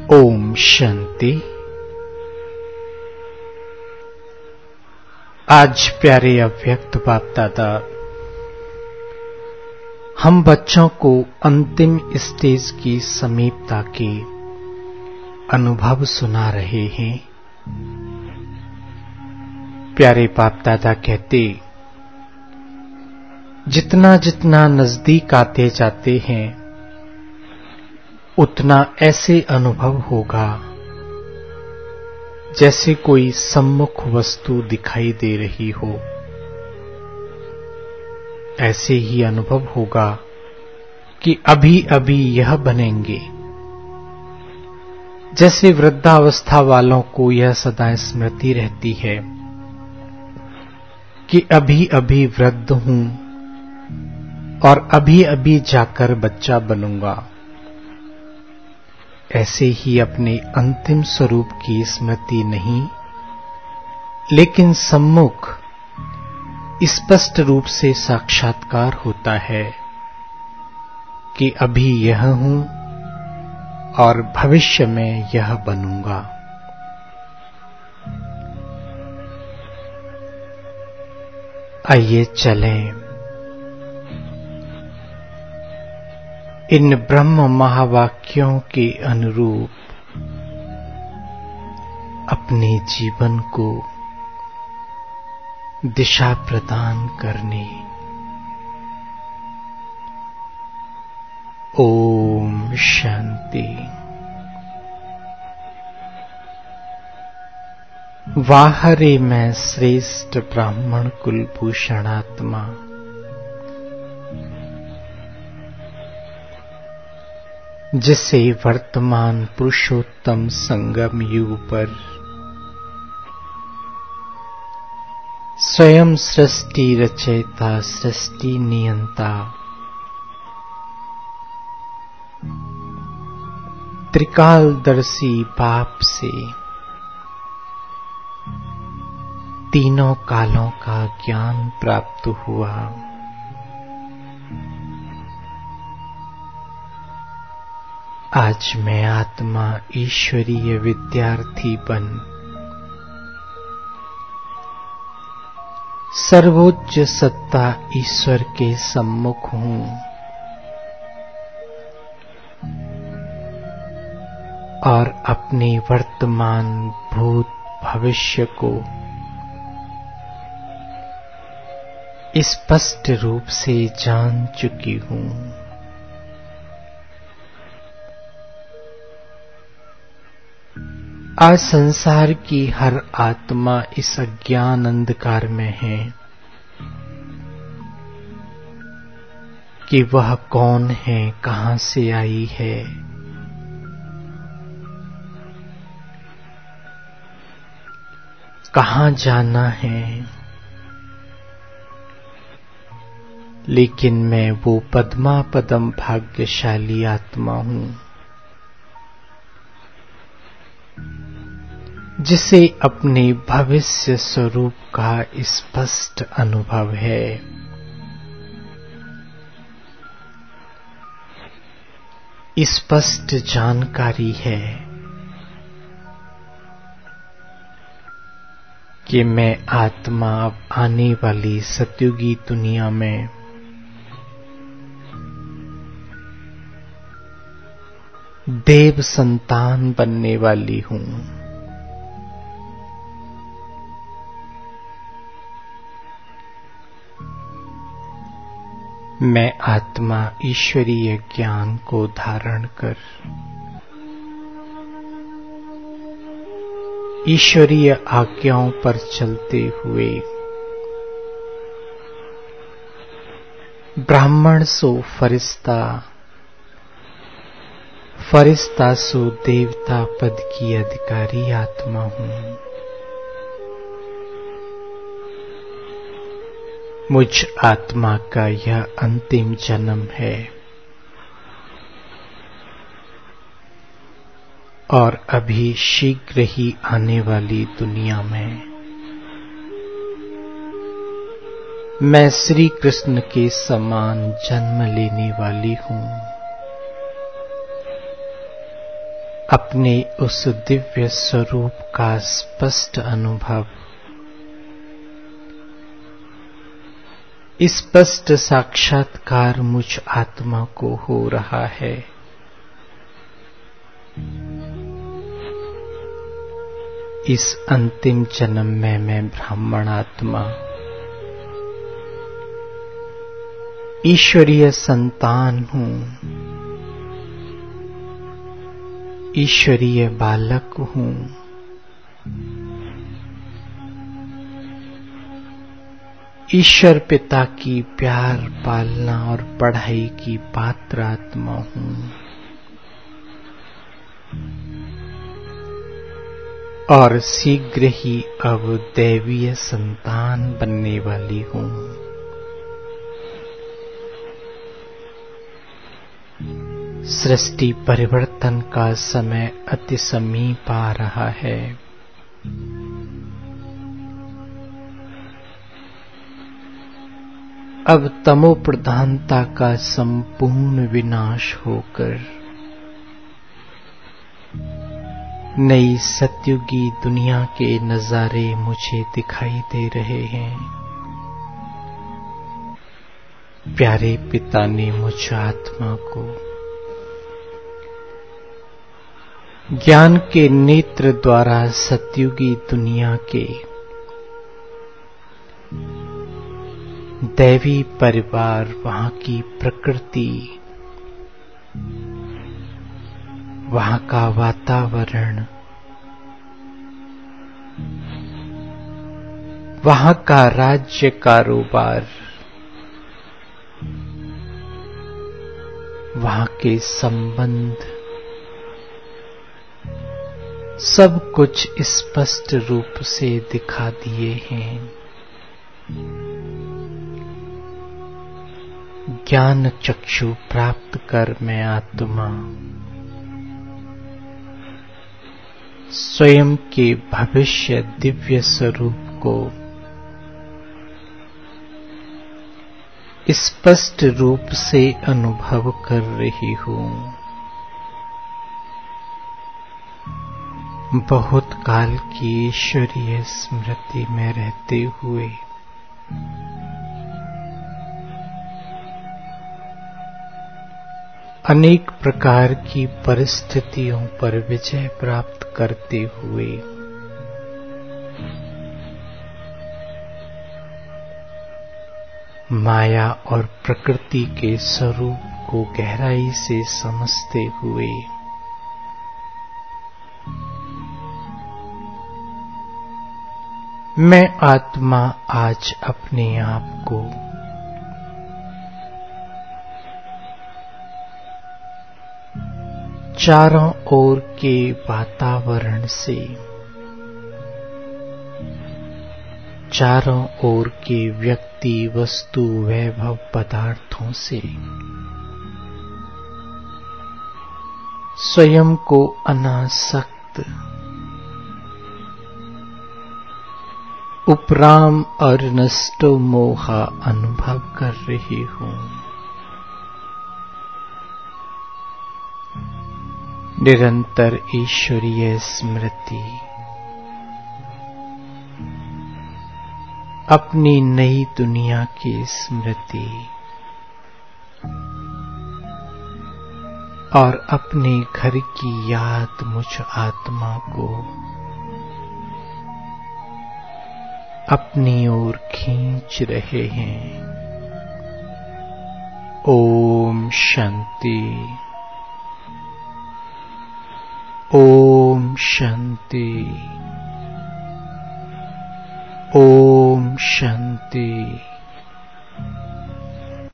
ओम शांति। आज प्यारे अव्यक्त बाप दादा हम बच्चों को अंतिम स्टेज की समीपता के अनुभव सुना रहे हैं। प्यारे बाप दादा कहते, जितना जितना नजदीक आते जाते हैं उतना ऐसे अनुभव होगा जैसे कोई सम्मुख वस्तु दिखाई दे रही हो। ऐसे ही अनुभव होगा कि अभी अभी यह बनेंगे। जैसे वृद्धावस्था वालों को यह सदा स्मृति रहती है कि अभी अभी वृद्ध हूं और अभी अभी जाकर बच्चा बनूंगा। ऐसे ही अपने अंतिम स्वरूप की स्मृति नहीं, लेकिन सम्मुख स्पष्ट रूप से साक्षात्कार होता है कि अभी यह हूं और भविष्य में यह बनूंगा। आइए चलें इन ब्रह्म महावाक्यों के अनुरूप अपने जीवन को दिशा प्रदान करने। ओम शांति। वाहरे मैं श्रेष्ठ ब्राह्मण कुलभूषण आत्मा, जिसे वर्तमान पुरुषोत्तम संगम युग पर स्वयं सृष्टि रचयिता सृष्टि नियंता त्रिकालदर्शी बाप से तीनों कालों का ज्ञान प्राप्त हुआ। आज मैं आत्मा ईश्वरीय विद्यार्थी बन सर्वोच्च सत्ता ईश्वर के सम्मुख हूं और अपने वर्तमान भूत भविष्य को स्पष्ट रूप से जान चुकी हूं। आज संसार की हर आत्मा इस अज्ञान अंधकार में है कि वह कौन है, कहां से आई है, कहां जाना है। लेकिन मैं वो पद्मा पदम भाग्यशाली आत्मा हूं जिसे अपने भविष्य स्वरूप का स्पष्ट अनुभव है। स्पष्ट जानकारी है कि मैं आत्मा अब आने वाली सतयुगी दुनिया में देव संतान बनने वाली हूं। मैं आत्मा ईश्वरीय ज्ञान को धारण कर ईश्वरीय आज्ञाओं पर चलते हुए ब्राह्मण सो फरिश्ता, फरिश्ता सो देवता पद की अधिकारी आत्मा हूं। मुझ आत्मा का यह अंतिम जन्म है और अभी शीघ्र ही आने वाली दुनिया में मैं श्री कृष्ण के समान जन्म लेने वाली हूं। अपने उस दिव्य स्वरूप का स्पष्ट अनुभव, स्पष्ट साक्षात्कार मुझ आत्मा को हो रहा है। इस अंतिम जन्म में मैं ब्राह्मण आत्मा, ईश्वरीय संतान हूँ, ईश्वरीय बालक हूँ। ईश्वर पिता की प्यार, पालना और पढ़ाई की पात्र आत्मा हूँ और शीघ्र ही अब दैवीय संतान बनने वाली हूँ। सृष्टि परिवर्तन का समय अति समीप आ रहा है। अब तमो प्रधानता का संपूर्ण विनाश होकर नई सतयुगी दुनिया के नजारे मुझे दिखाई दे रहे हैं। प्यारे पिता ने मुझ आत्मा को ज्ञान के नेत्र द्वारा सतयुगी दुनिया के दैवी परिवार, वहां की प्रकृति, वहां का वातावरण, वहां का राज्य कारोबार, वहां के संबंध, सब कुछ स्पष्ट रूप से दिखा दिए हैं। ज्ञान चक्षु प्राप्त कर मैं आत्मा स्वयं के भविष्य दिव्य स्वरूप को स्पष्ट रूप से अनुभव कर रही हूँ। बहुत काल की ईश्वरीय स्मृति में रहते हुए अनेक प्रकार की परिस्थितियों पर विजय प्राप्त करते हुए माया और प्रकृति के स्वरूप को गहराई से समझते हुए मैं आत्मा आज अपने आप को चारों ओर के वातावरण से, चारों ओर के व्यक्ति, वस्तु, वैभव, पदार्थों से स्वयं को अनासक्त, उपराम और नष्टो मोहा अनुभव कर रही हूँ। निरंतर ईश्वरीय स्मृति अपनी नई दुनिया की स्मृति और अपने घर की याद मुझ आत्मा को अपनी ओर खींच रहे हैं। ओम शांति, ओम शांति, ओम शांति।